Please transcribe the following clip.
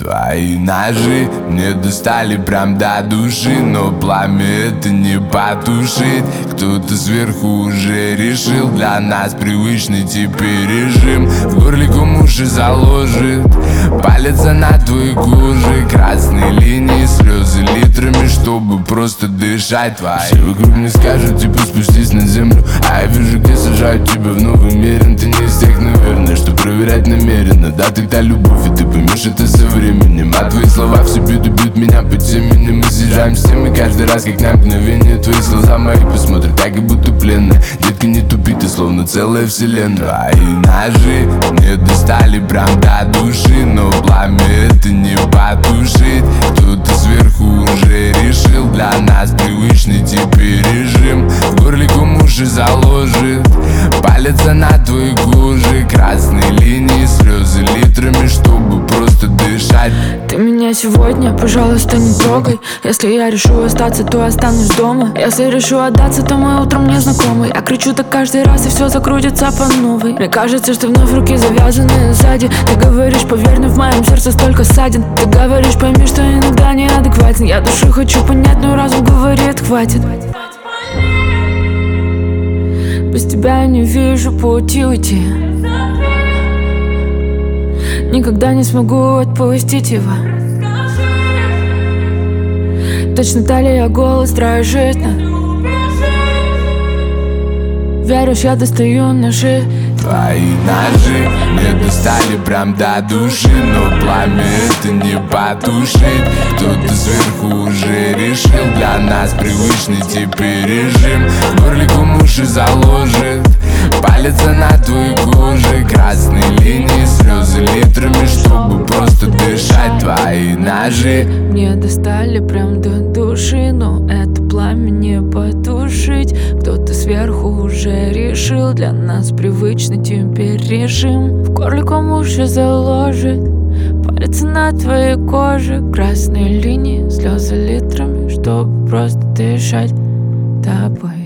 Твои ножи мне достали прям до души, но пламя это не потушит. Кто-то сверху уже решил для нас привычный теперь режим. В горле ком уши заложит, палится на твоей коже. Красные линии, слезы литрами, чтобы просто дышать. Все вокруг мне скажут, типа спустись на землю, а я вижу, где сажают тебя в новый мир. Ты не из тех, наверное, что проверять намеренно. Да, ты та любовь, и ты поймешь это со временем. А твои слова всю беду бьют меня по темени. Мы съезжаем с темы каждый раз, как на мгновение. Твои глаза мои посмотрят так, и будто пленные. Детка, не тупи, ты словно целая вселенная. Твои ножи мне достали прям до души, но пламя это не потушит. Кто-то сверху уже решил для нас привычный теперь режим. В горле ком уши заложит, палится на твоей коже. Красные линии, слезы литрами, чтобы просто дышать. Ты меня сегодня, пожалуйста, не трогай. Если я решу остаться, то останусь дома. Если решу отдаться, то мы утром не знакомы. Я кричу так каждый раз, и все закрутится по новой. Мне кажется, что вновь руки завязаны сзади. Ты говоришь, поверь, но в моем сердце столько ссадин. Ты говоришь, пойми, что иногда неадекватен. Я душу хочу понять, но разум говорит, хватит. Без тебя я не вижу пути уйти. Никогда не смогу отпустить его. Точно талия, голос дрожит. Веришь, я достаю ножи. Твои ножи мне достали прям до души, но пламя это не потушит. Кто-то сверху уже решил для нас привычный теперь режим. В горле ком уши заложит, палится на твоей коже. Красные линии, слезы литрами, чтобы просто дышать. Твои ножи мне достали прям до души, но это пламя не потушить. Кто-то сверху уже решил для нас привычный теперь режим. В горле ком уши заложит, палится на твоей коже. Красные линии, слезы литрами, чтобы просто дышать тобой.